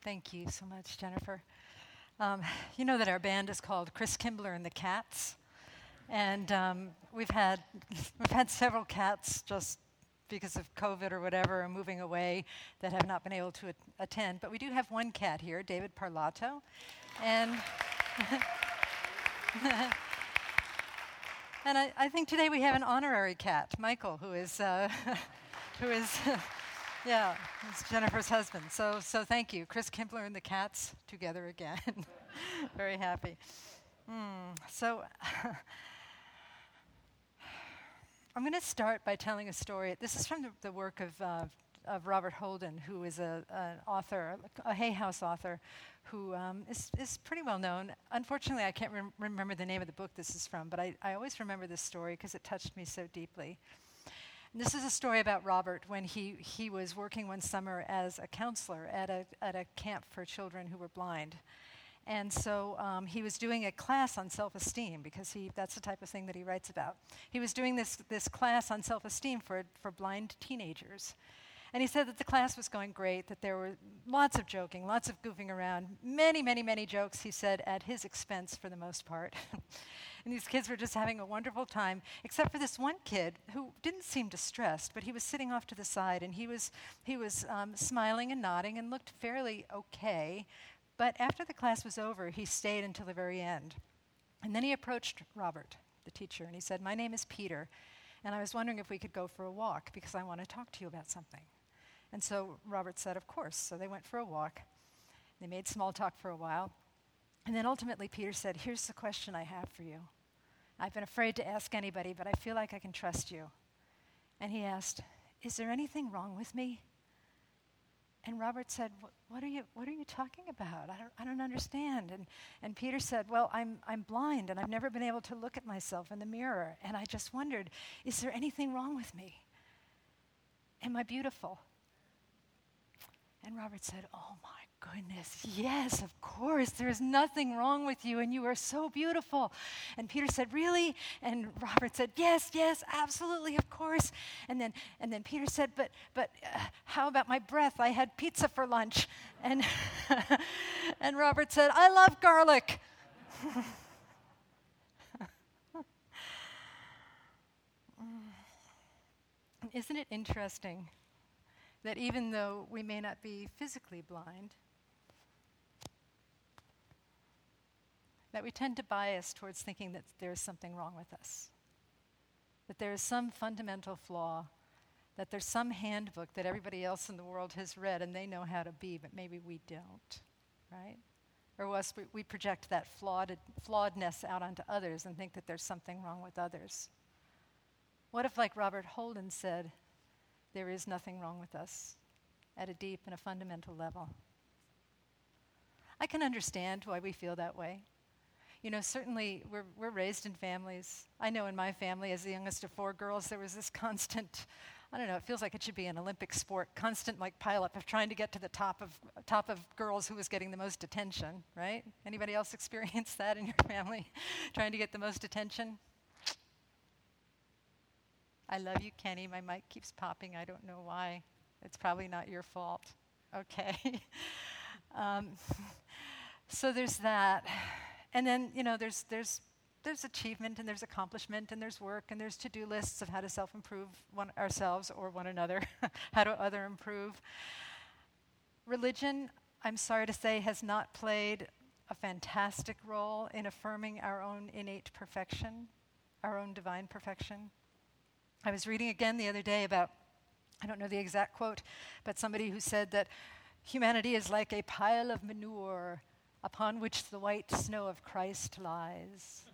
Thank you so much, Jennifer. You know that our band is called Chris Kimbler and the Cats, and we've had several cats just because of COVID or whatever are moving away that have not been able to attend. But we do have one cat here, David Parlato, and and I think today we have an honorary cat, Michael, who is yeah, it's Jennifer's husband. So thank you. Chris Kimbler and the Cats together again. Very happy. So I'm going to start by telling a story. This is from the work of Robert Holden, who is an author, a Hay House author, who is pretty well known. Unfortunately, I can't remember the name of the book this is from, but I always remember this story because it touched me so deeply. This is a story about Robert when he was working one summer as a counselor at a camp for children who were blind. And so he was doing a class on self-esteem because that's the type of thing that he writes about. He was doing this class on self-esteem for blind teenagers. And he said that the class was going great, that there were lots of joking, lots of goofing around, many, many, many jokes, he said, at his expense for the most part. And these kids were just having a wonderful time, except for this one kid who didn't seem distressed, but he was sitting off to the side, and he was smiling and nodding and looked fairly okay. But after the class was over, he stayed until the very end. And then he approached Robert, the teacher, and he said, "My name is Peter, and I was wondering if we could go for a walk because I want to talk to you about something." And so Robert said, "Of course." So they went for a walk. They made small talk for a while. And then ultimately Peter said, "Here's the question I have for you. I've been afraid to ask anybody, but I feel like I can trust you." And he asked, "Is there anything wrong with me?" And Robert said, What are you talking about? I don't understand." And Peter said, "Well, I'm blind, and I've never been able to look at myself in the mirror. And I just wondered, is there anything wrong with me? Am I beautiful?" And Robert said, "Oh my goodness, yes, of course, there's nothing wrong with you, and you are so beautiful." And Peter said, "Really?" And Robert said, Yes, absolutely, of course." And then Peter said, but how about my breath? I had pizza for lunch." And and Robert said, "I love garlic." Isn't it interesting that even though we may not be physically blind, that we tend to bias towards thinking that there's something wrong with us, that there is some fundamental flaw, that there's some handbook that everybody else in the world has read and they know how to be, but maybe we don't, right? Or else we project that flawedness out onto others and think that there's something wrong with others. What if, like Robert Holden said, there is nothing wrong with us at a deep and a fundamental level? I can understand why we feel that way. You know, certainly we're raised in families. I know in my family, as the youngest of 4 girls, there was this constant, I don't know, it feels like it should be an Olympic sport, constant like pileup of trying to get to the top of girls who was getting the most attention, right? Anybody else experience that in your family? Trying to get the most attention? I love you, Kenny. My mic keeps popping. I don't know why. It's probably not your fault. Okay. So there's that. And then, you know, there's achievement and there's accomplishment and there's work and there's to-do lists of how to self-improve ourselves or one another, how to other improve. Religion, I'm sorry to say, has not played a fantastic role in affirming our own innate perfection, our own divine perfection. I was reading again the other day about, I don't know the exact quote, but somebody who said that humanity is like a pile of manure upon which the white snow of Christ lies.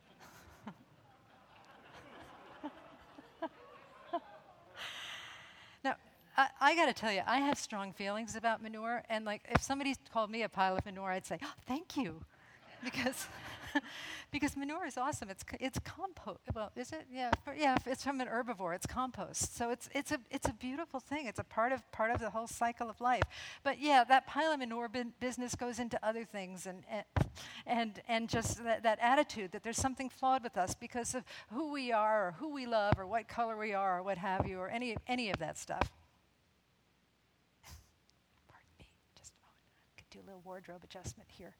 Now, I got to tell you, I have strong feelings about manure, and like if somebody called me a pile of manure, I'd say, "Oh, thank you," because manure is awesome. It's compost. Well, is it? Yeah, it's from an herbivore. It's compost. So it's a beautiful thing. It's a part of the whole cycle of life. But yeah, that pile of manure business goes into other things, and just that attitude that there's something flawed with us because of who we are or who we love or what color we are or what have you or any of that stuff. Pardon me, just a moment. Do a little wardrobe adjustment here.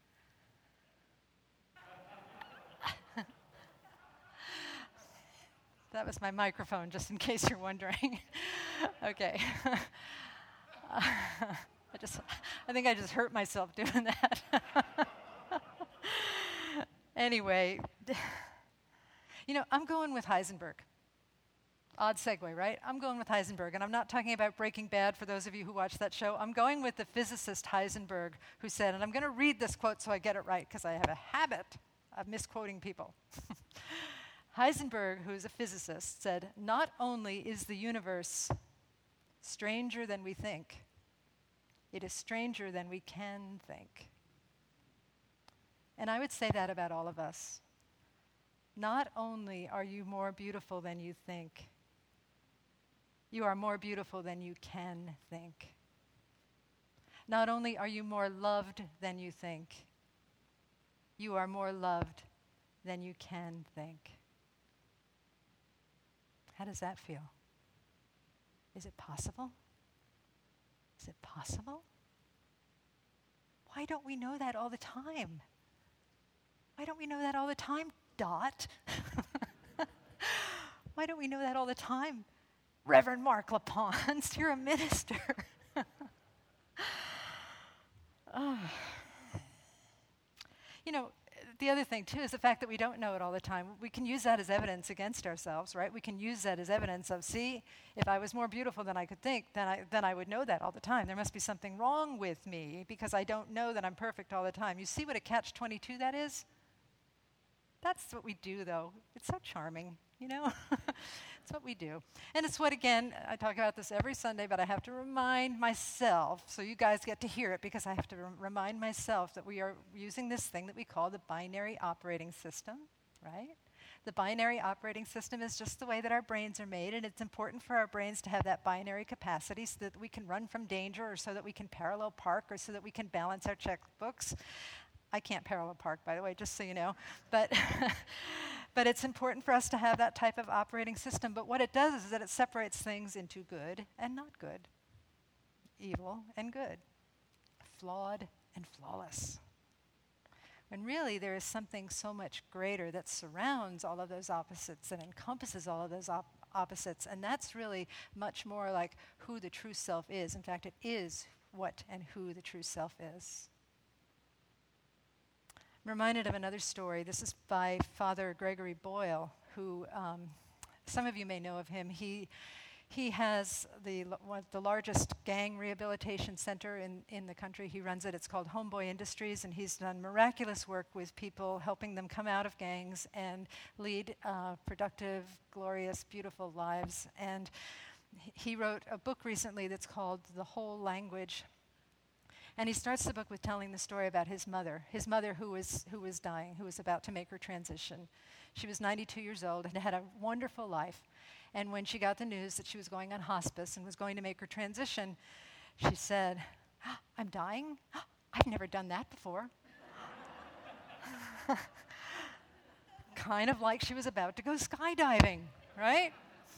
That was my microphone, just in case you're wondering. Okay. I think I just hurt myself doing that. Anyway, I'm going with Heisenberg. Odd segue, right? I'm going with Heisenberg, and I'm not talking about Breaking Bad for those of you who watch that show. I'm going with the physicist Heisenberg, who said, and I'm going to read this quote so I get it right, because I have a habit of misquoting people. Heisenberg, who is a physicist, said, "Not only is the universe stranger than we think, it is stranger than we can think." And I would say that about all of us. Not only are you more beautiful than you think, you are more beautiful than you can think. Not only are you more loved than you think, you are more loved than you can think. How does that feel? Is it possible? Is it possible? Why don't we know that all the time? Why don't we know that all the time, Dot? Why don't we know that all the time, Reverend Mark LaPons? You're a minister. The other thing, too, is the fact that we don't know it all the time. We can use that as evidence against ourselves, right? We can use that as evidence of, see, if I was more beautiful than I could think, then I would know that all the time. There must be something wrong with me because I don't know that I'm perfect all the time. You see what a catch-22 that is? That's what we do, though. It's so charming, It's what we do. And it's what, again, I talk about this every Sunday, but I have to remind myself, so you guys get to hear it, because I have to remind myself that we are using this thing that we call the binary operating system, right? The binary operating system is just the way that our brains are made, and it's important for our brains to have that binary capacity so that we can run from danger, or so that we can parallel park, or so that we can balance our checkbooks. I can't parallel park, by the way, just so you know. But but it's important for us to have that type of operating system. But what it does is that it separates things into good and not good, evil and good, flawed and flawless. When really there is something so much greater that surrounds all of those opposites and encompasses all of those opposites. And that's really much more like who the true self is. In fact, it is what and who the true self is. I'm reminded of another story. This is by Father Gregory Boyle, who some of you may know of him. He has one of the largest gang rehabilitation center in the country. He runs it. It's called Homeboy Industries, and he's done miraculous work with people, helping them come out of gangs and lead productive, glorious, beautiful lives. And he wrote a book recently that's called The Whole Language. And he starts the book with telling the story about his mother who was dying, who was about to make her transition. She was 92 years old and had a wonderful life. And when she got the news that she was going on hospice and was going to make her transition, she said, "I'm dying? I've never done that before." Kind of like she was about to go skydiving, right?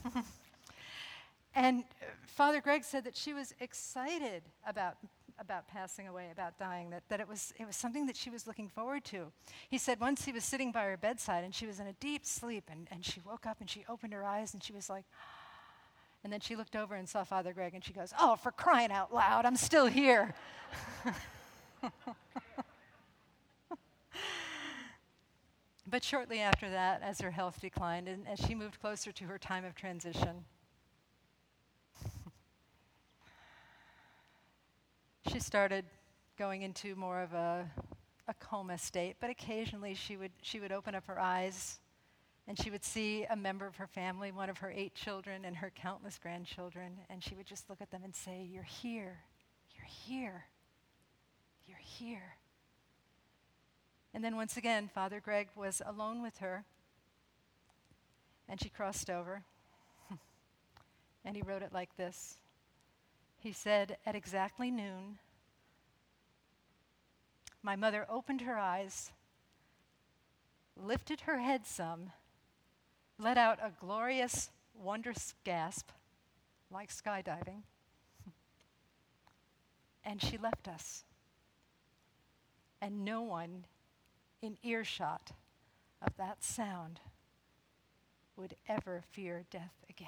And Father Greg said that she was excited about passing away, about dying, that it was something that she was looking forward to. He said once he was sitting by her bedside and she was in a deep sleep, and she woke up and she opened her eyes and she was like, and then she looked over and saw Father Greg and she goes, "Oh, for crying out loud, I'm still here." But shortly after that, as her health declined and as she moved closer to her time of transition, she started going into more of a coma state, but occasionally she would open up her eyes and she would see a member of her family, one of her 8 children and her countless grandchildren, and she would just look at them and say, "You're here, you're here, you're here." And then once again, Father Greg was alone with her, and she crossed over, and he wrote it like this. He said, "At exactly noon, my mother opened her eyes, lifted her head some, let out a glorious, wondrous gasp, like skydiving, and she left us. and no one in earshot of that sound would ever fear death again.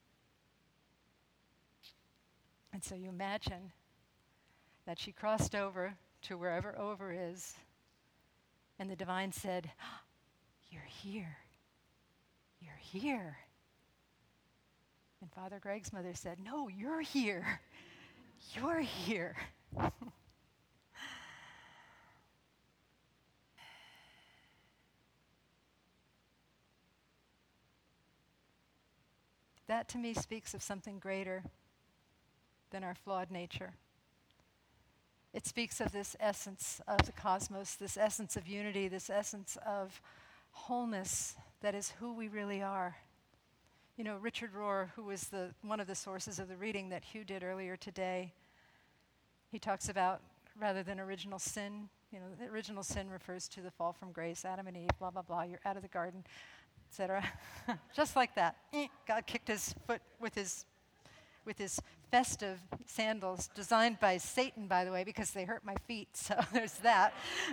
And so you imagine that she crossed over to wherever over is, and the divine said, "You're here. You're here." And Father Greg's mother said, "No, you're here. You're here." That to me speaks of something greater than our flawed nature. It speaks of this essence of the cosmos, this essence of unity, this essence of wholeness that is who we really are. You know, Richard Rohr, who was one of the sources of the reading that Hugh did earlier today, he talks about, rather than original sin, the original sin refers to the fall from grace, Adam and Eve, blah, blah, blah, you're out of the garden, etc. Just like that. God kicked his foot with his festive sandals, designed by Satan, by the way, because they hurt my feet, so there's that.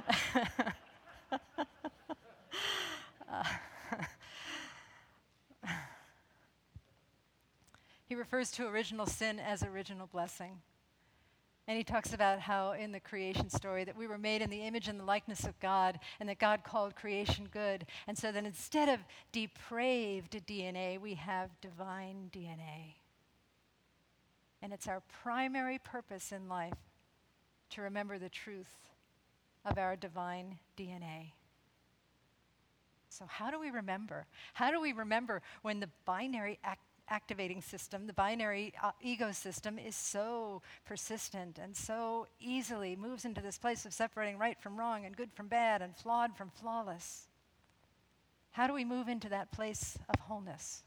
He refers to original sin as original blessing. And he talks about how in the creation story that we were made in the image and the likeness of God, and that God called creation good. And so that instead of depraved DNA, we have divine DNA. And it's our primary purpose in life to remember the truth of our divine DNA. So how do we remember? How do we remember when the binary activating system, the binary ego system, is so persistent and so easily moves into this place of separating right from wrong and good from bad and flawed from flawless? How do we move into that place of wholeness?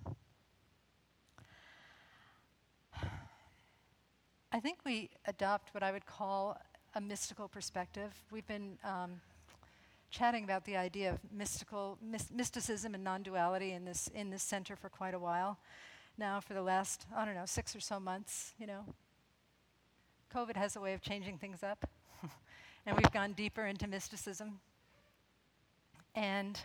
I think we adopt what I would call a mystical perspective. We've been chatting about the idea of mysticism and non-duality in this center for quite a while now, for the last, 6 or so months. COVID has a way of changing things up, and we've gone deeper into mysticism. And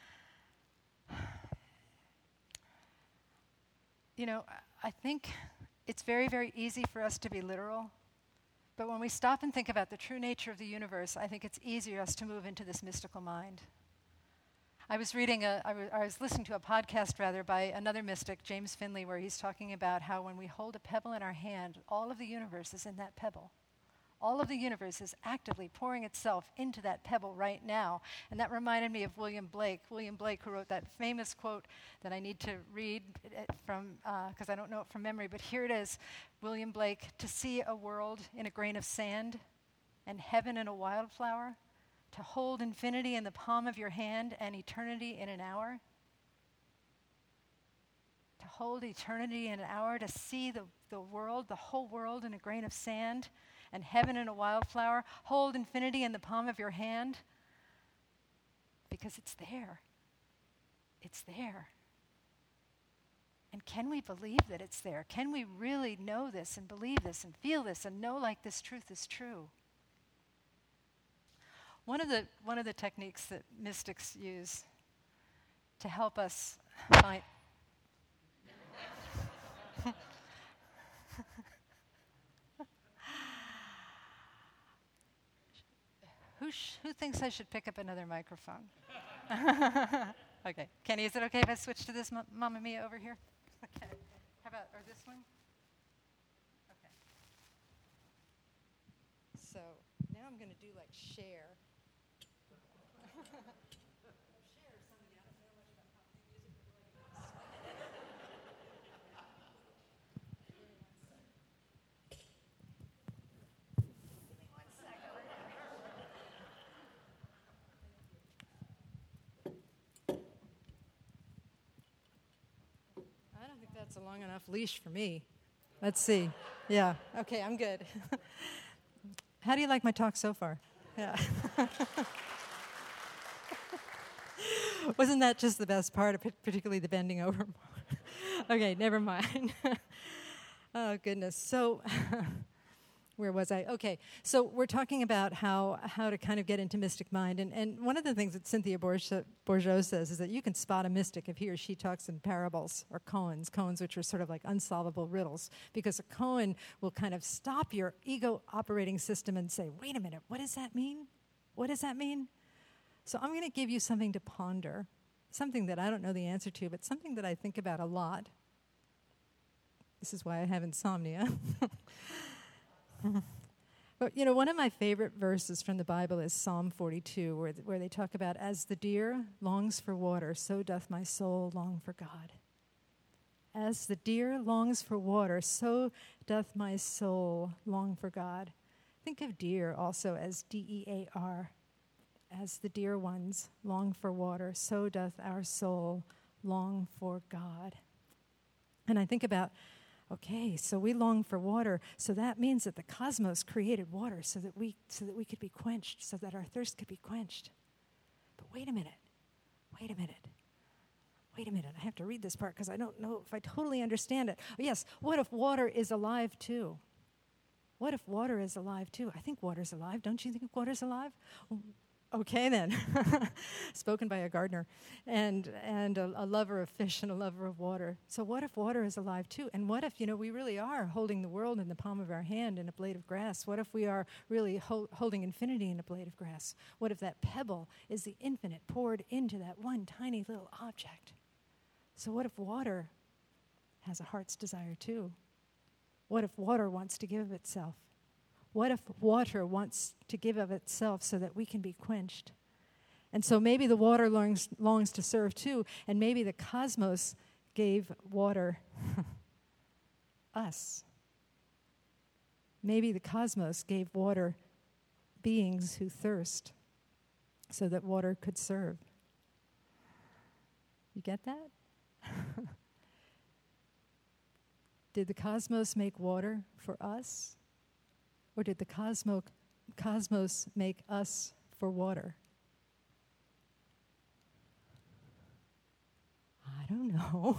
I think it's very, very easy for us to be literal, but when we stop and think about the true nature of the universe, I think it's easier for us to move into this mystical mind. I was listening to a podcast by another mystic, James Finley, where he's talking about how when we hold a pebble in our hand, all of the universe is in that pebble. All of the universe is actively pouring itself into that pebble right now. And that reminded me of William Blake. William Blake, who wrote that famous quote that I need to read from, because I don't know it from memory, but here it is. William Blake: "To see a world in a grain of sand and heaven in a wildflower, to hold infinity in the palm of your hand and eternity in an hour." To hold eternity in an hour, to see the world, the whole world in a grain of sand, and heaven in a wildflower. Hold infinity in the palm of your hand, because it's there. It's there. And can we believe that it's there? Can we really know this and believe this and feel this and know like this truth is true? One of the techniques that mystics use to help us find Who thinks I should pick up another microphone? Okay. Kenny, is it okay if I switch to this Mamma Mia over here? Okay. How about, or this one? Okay. So now I'm going to do like Cher. That's a long enough leash for me. Let's see. Yeah. Okay, I'm good. How do you like my talk so far? Yeah. Wasn't that just the best part, particularly the bending over? Okay, never mind. Oh, goodness. So Where was I? Okay, so we're talking about how to kind of get into mystic mind. And one of the things that Cynthia Bourgeault says is that you can spot a mystic if he or she talks in parables or koans which are sort of like unsolvable riddles, because a koan will kind of stop your ego operating system and say, wait a minute, what does that mean? What does that mean? So I'm going to give you something to ponder, something that I don't know the answer to, but something that I think about a lot. This is why I have insomnia. But, one of my favorite verses from the Bible is Psalm 42, where they talk about, as the deer longs for water, so doth my soul long for God. As the deer longs for water, so doth my soul long for God. Think of deer also as D-E-A-R. As the dear ones long for water, so doth our soul long for God. And I think about, okay, so we long for water, so that means that the cosmos created water so that we could be quenched, so that our thirst could be quenched. But wait a minute. I have to read this part because I don't know if I totally understand it. Oh, yes, what if water is alive too? What if water is alive too? I think water's alive. Don't you think water's alive? Okay, then. Spoken by a gardener and a lover of fish and a lover of water. So what if water is alive too? And what if, we really are holding the world in the palm of our hand in a blade of grass? What if we are really holding infinity in a blade of grass? What if that pebble is the infinite poured into that one tiny little object? So what if water has a heart's desire too? What if water wants to give of itself? What if water wants to give of itself so that we can be quenched? And so maybe the water longs to serve too, and maybe the cosmos gave water us. Maybe the cosmos gave water beings who thirst so that water could serve. You get that? Did the cosmos make water for us? Or did the cosmos make us for water? I don't know.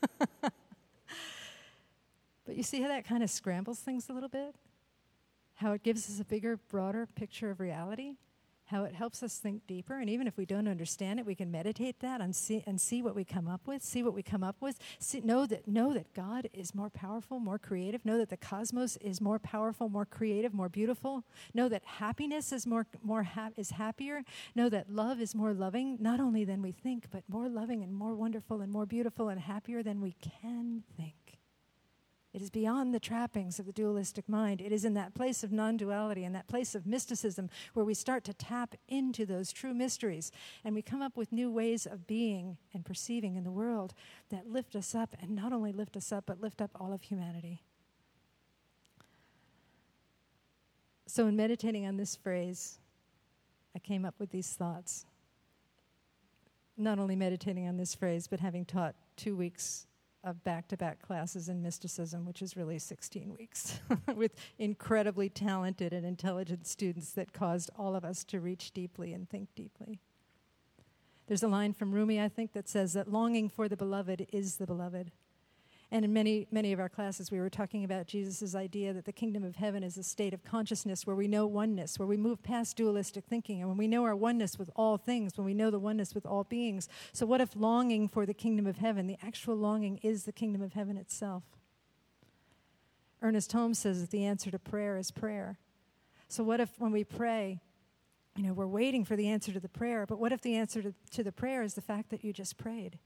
But you see how that kind of scrambles things a little bit? How it gives us a bigger, broader picture of reality? How it helps us think deeper, and even if we don't understand it, we can meditate that and see what we come up with. Know that God is more powerful, more creative. Know that the cosmos is more powerful, more creative, more beautiful. Know that happiness is is happier. Know that love is more loving, not only than we think, but more loving and more wonderful and more beautiful and happier than we can think. It is beyond the trappings of the dualistic mind. It is in that place of non-duality and that place of mysticism where we start to tap into those true mysteries, and we come up with new ways of being and perceiving in the world that lift us up, and not only lift us up, but lift up all of humanity. So in meditating on this phrase, I came up with these thoughts. Not only meditating on this phrase, but having taught 2 weeks of back-to-back classes in mysticism, which is really 16 weeks, with incredibly talented and intelligent students that caused all of us to reach deeply and think deeply. There's a line from Rumi, I think, that says that longing for the beloved is the beloved. And in many of our classes, we were talking about Jesus' idea that the kingdom of heaven is a state of consciousness where we know oneness, where we move past dualistic thinking, and when we know our oneness with all things, when we know the oneness with all beings. So what if longing for the kingdom of heaven, the actual longing, is the kingdom of heaven itself? Ernest Holmes says that the answer to prayer is prayer. So what if when we pray, we're waiting for the answer to the prayer, but what if the answer to the prayer is the fact that you just prayed?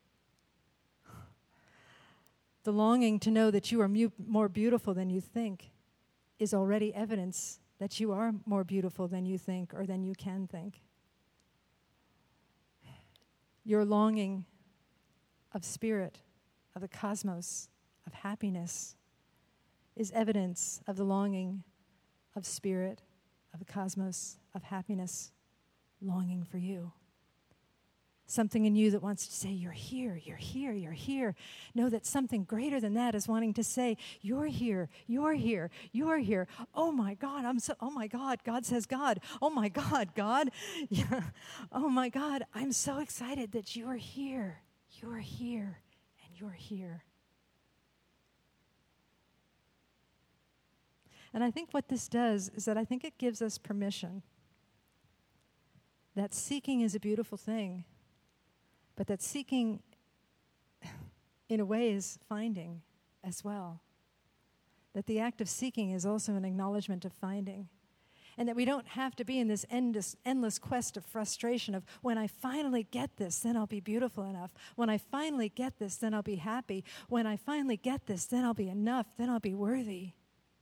The longing to know that you are more beautiful than you think is already evidence that you are more beautiful than you think or than you can think. Your longing of spirit, of the cosmos, of happiness, is evidence of the longing of spirit, of the cosmos, of happiness, longing for you. Something in you that wants to say, you're here, you're here, you're here. Know that something greater than that is wanting to say, you're here, you're here, you're here. Oh my God, oh my God, God says God. Oh my God, God. Yeah. Oh my God, I'm so excited that you're here, and you're here. And I think what this does is that I think it gives us permission that seeking is a beautiful thing, but that seeking, in a way, is finding as well. That the act of seeking is also an acknowledgement of finding. And that we don't have to be in this endless quest of frustration of, when I finally get this, then I'll be beautiful enough. When I finally get this, then I'll be happy. When I finally get this, then I'll be enough. Then I'll be worthy.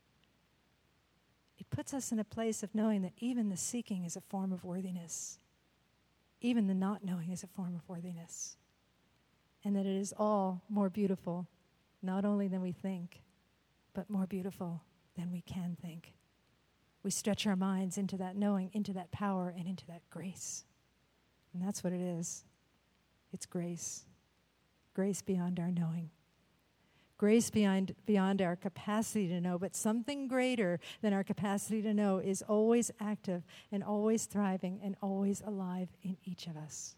It puts us in a place of knowing that even the seeking is a form of worthiness. Even the not knowing is a form of worthiness. And that it is all more beautiful, not only than we think, but more beautiful than we can think. We stretch our minds into that knowing, into that power, and into that grace. And that's what it is. It's grace. Grace beyond our knowing. Grace beyond our capacity to know, but something greater than our capacity to know is always active and always thriving and always alive in each of us.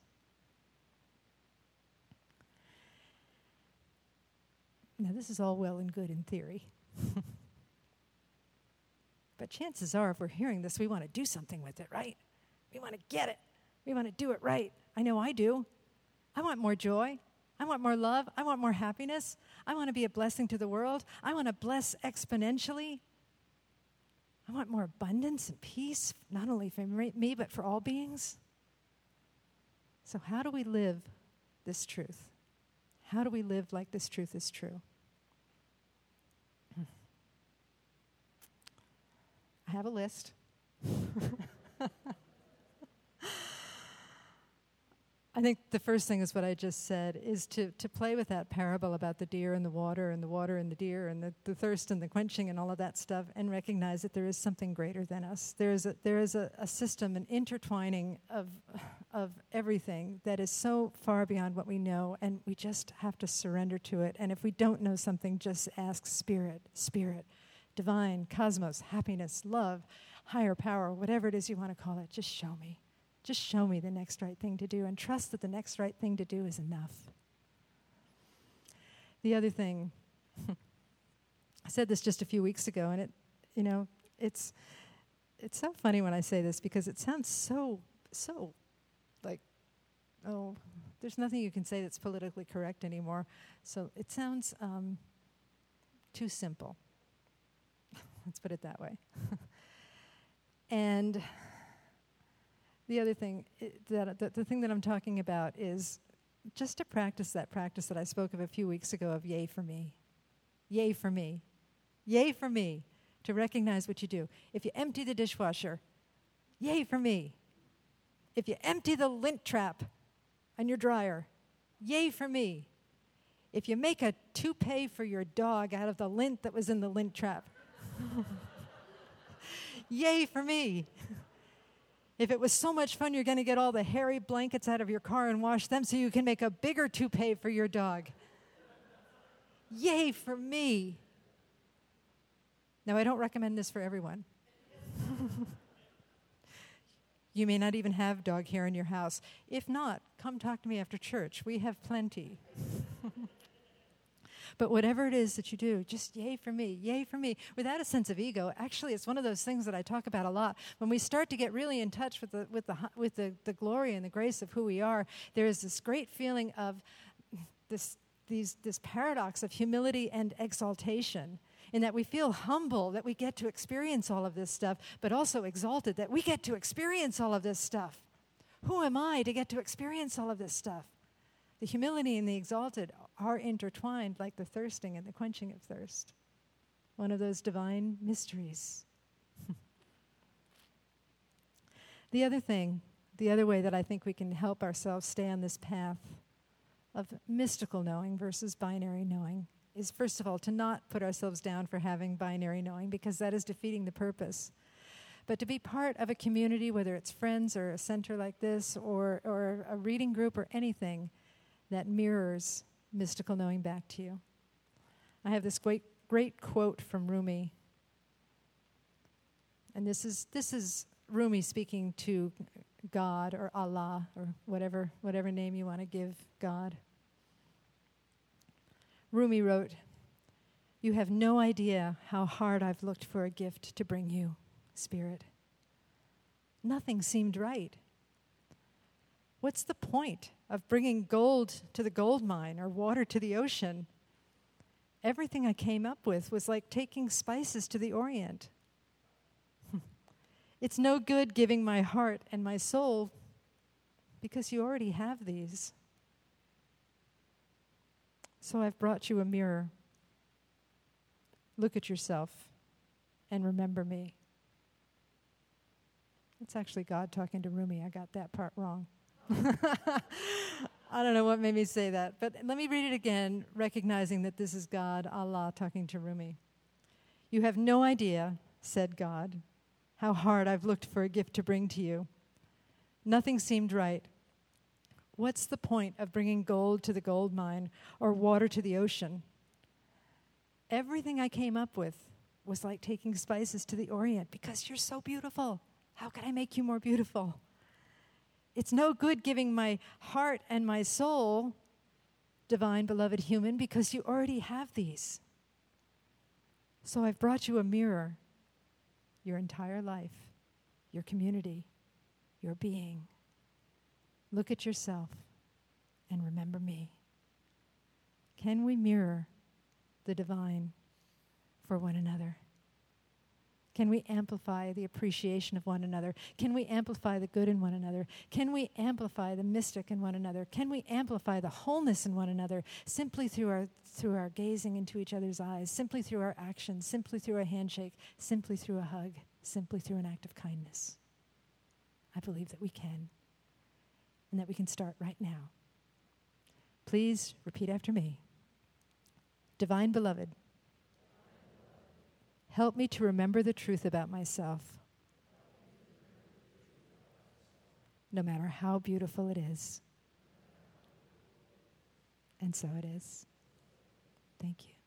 Now, this is all well and good in theory. But chances are, if we're hearing this, we want to do something with it, right? We want to get it. We want to do it right. I know I do. I want more joy. I want more love. I want more happiness. I want to be a blessing to the world. I want to bless exponentially. I want more abundance and peace, not only for me, but for all beings. So how do we live this truth? How do we live like this truth is true? I have a list. I think the first thing is what I just said, is to play with that parable about the deer and the water and the deer and the thirst and the quenching and all of that stuff, and recognize that there is something greater than us. There is a system, an intertwining of everything that is so far beyond what we know, and we just have to surrender to it. And if we don't know something, just ask Spirit, divine, cosmos, happiness, love, higher power, whatever it is you want to call it, just show me. Just show me the next right thing to do, and trust that the next right thing to do is enough. The other thing, I said this just a few weeks ago, and it's so funny when I say this, because it sounds so like, oh, there's nothing you can say that's politically correct anymore. So it sounds too simple. Let's put it that way. And the other thing, the thing that I'm talking about is just to practice that I spoke of a few weeks ago of yay for me. Yay for me. Yay for me. To recognize what you do. If you empty the dishwasher, yay for me. If you empty the lint trap on your dryer, yay for me. If you make a toupee for your dog out of the lint that was in the lint trap, yay for me. If it was so much fun, you're going to get all the hairy blankets out of your car and wash them so you can make a bigger toupee for your dog. Yay for me. Now, I don't recommend this for everyone. You may not even have dog hair in your house. If not, come talk to me after church. We have plenty. But whatever it is that you do, just yay for me, without a sense of ego. Actually, it's one of those things that I talk about a lot. When we start to get really in touch with the glory and the grace of who we are, there is this great feeling of this paradox of humility and exaltation, in that we feel humble that we get to experience all of this stuff, but also exalted that we get to experience all of this stuff. Who am I to get to experience all of this stuff? The humility and the exalted are intertwined like the thirsting and the quenching of thirst. One of those divine mysteries. The other way that I think we can help ourselves stay on this path of mystical knowing versus binary knowing is, first of all, to not put ourselves down for having binary knowing, because that is defeating the purpose. But to be part of a community, whether it's friends or a center like this or a reading group or anything, that mirrors mystical knowing back to you. I have this great quote from Rumi. And this is Rumi speaking to God or Allah or whatever name you want to give God. Rumi wrote, You have no idea how hard I've looked for a gift to bring you, Spirit. Nothing seemed right. What's the point of bringing gold to the gold mine or water to the ocean? Everything I came up with was like taking spices to the Orient. It's no good giving my heart and my soul because you already have these. So I've brought you a mirror. Look at yourself and remember me. It's actually God talking to Rumi. I got that part wrong. I don't know what made me say that, but let me read it again, recognizing that this is God, Allah, talking to Rumi. You have no idea, said God, how hard I've looked for a gift to bring to you. Nothing seemed right. What's the point of bringing gold to the gold mine or water to the ocean? Everything I came up with was like taking spices to the Orient because you're so beautiful. How can I make you more beautiful? It's no good giving my heart and my soul, divine beloved human, because you already have these. So I've brought you a mirror, your entire life, your community, your being. Look at yourself and remember me. Can we mirror the divine for one another? Can we amplify the appreciation of one another? Can we amplify the good in one another? Can we amplify the mystic in one another? Can we amplify the wholeness in one another simply through our gazing into each other's eyes, simply through our actions, simply through a handshake, simply through a hug, simply through an act of kindness? I believe that we can, and that we can start right now. Please repeat after me. Divine Beloved, help me to remember the truth about myself, no matter how beautiful it is. And so it is. Thank you.